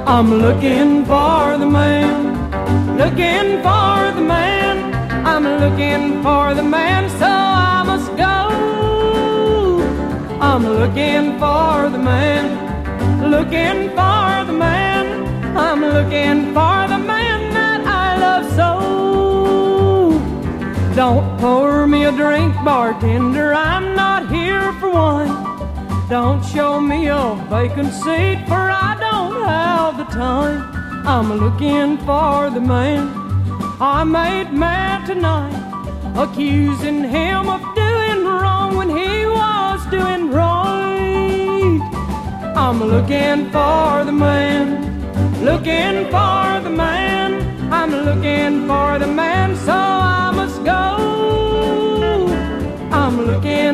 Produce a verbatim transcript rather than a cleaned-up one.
I'm looking for the man, looking for the man. I'm looking for the man, so I must go. I'm looking for the man, looking for the man. I'm looking for the man that I love so. Don't pour me a drink, bartender, I'm not here for wine. Don't show me a vacant seat, for I don't have the time. I'm looking for the man I made mad tonight, accusing him of doing wrong when he was doing right. I'm looking for the man, looking for the man. I'm looking for the man, so I must go. I'm looking